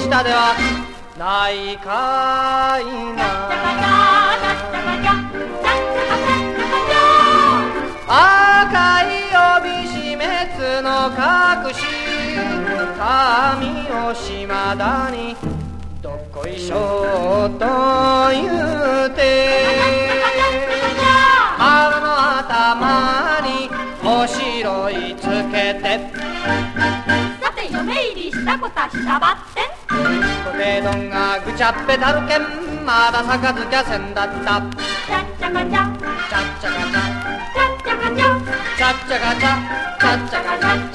下ではないかいな。赤い帯締めつの隠し髪を島田にどっこいしょと言うて春の頭におしろいつけてさて嫁入りしたこたしたばってコテ丼がぐちゃっぺたるけんまだ杯きゃせんだったチャッチャカチャチャッチャカチャチャッチャカチャチャッチャカチャチャッチャカチャ